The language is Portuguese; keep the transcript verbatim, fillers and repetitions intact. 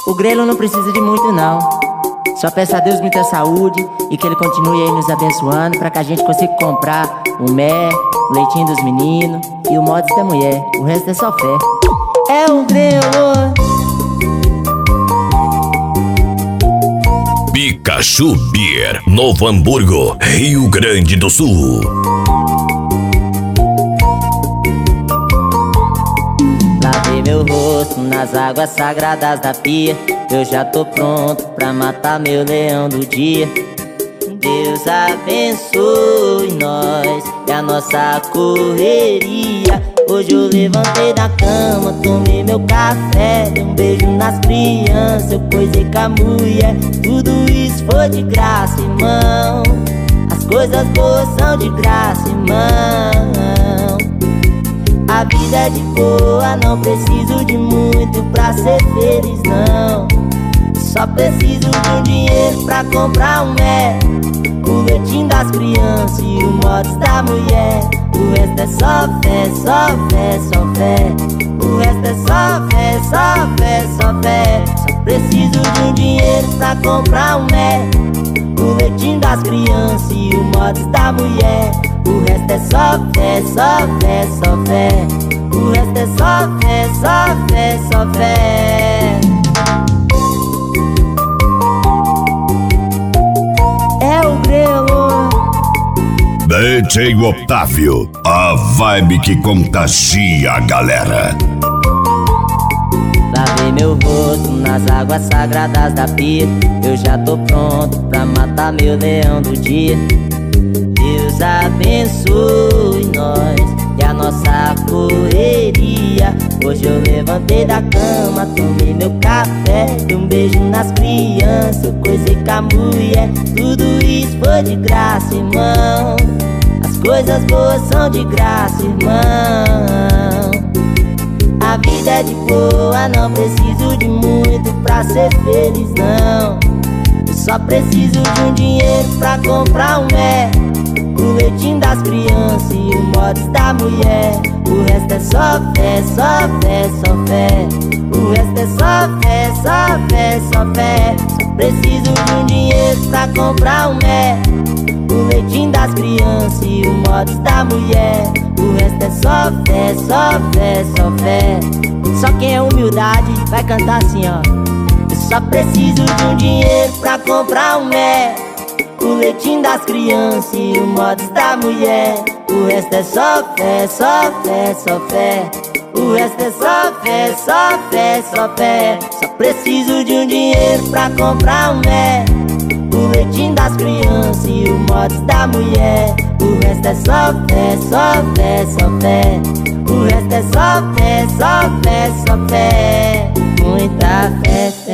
O grelo não precisa de muito não. Só peço a Deus muita saúde e que Ele continue aí nos abençoando, pra que a gente consiga comprar o mé, o leitinho dos meninos e o mods da mulher. O resto é só fé. É o grelo. Pikachu Beer, Novo Hamburgo, Rio Grande do Sul. Lavei meu rosto nas águas sagradas da pia. Eu já tô pronto pra matar meu leão do dia. Deus abençoe nós e a nossa correria. Hoje eu levantei da cama, tomei meu café, dei um beijo nas crianças, eu coisei com a mulher. Tudo isso foi de graça, irmão. As coisas boas são de graça, irmão. A vida é de boa, não preciso de muito pra ser feliz, não. Só preciso de um dinheiro pra comprar um mé, o leitinho das crianças e o mods da mulher. O resto é só fé, só fé, só fé. O resto é só fé, só fé, só fé. Só preciso de um dinheiro pra comprar um mé, o leitinho das crianças e o mods da mulher. O resto é só fé, só fé, só fé. O resto é só fé, só fé, só fé. É o grelo. D J Otávio, a vibe que contagia a galera. Lavei meu rosto nas águas sagradas da pia. Eu já tô pronto pra matar meu leão do dia. Deus abençoe nós e a nossa correria. Hoje eu levantei da cama, tomei meu café, dei um beijo nas crianças, eu coisei com a mulher. Tudo isso foi de graça, irmão. As coisas boas são de graça, irmão. A vida é de boa, não preciso de muito pra ser feliz, não. Eu só preciso de um dinheiro pra comprar um mé, o leitinho das crianças e o mods da mulher. O resto é só fé, só fé, só fé. O resto é só fé, só fé, só fé. Só preciso de um dinheiro pra comprar um mé, o leitinho das crianças e o mods da mulher. O resto é só fé, só fé, só fé. Só quem é humildade vai cantar assim, ó. Eu só preciso de um dinheiro pra comprar um mé, o leitinho das crianças e o mods da mulher. O resto é só fé, só fé, só fé. O resto é só fé, só fé, só fé. Só preciso de um dinheiro pra comprar um mé, o leitinho das crianças e o mods da mulher. O resto é só fé, só fé, só fé. O resto é só fé, só fé, só fé. Muita fé.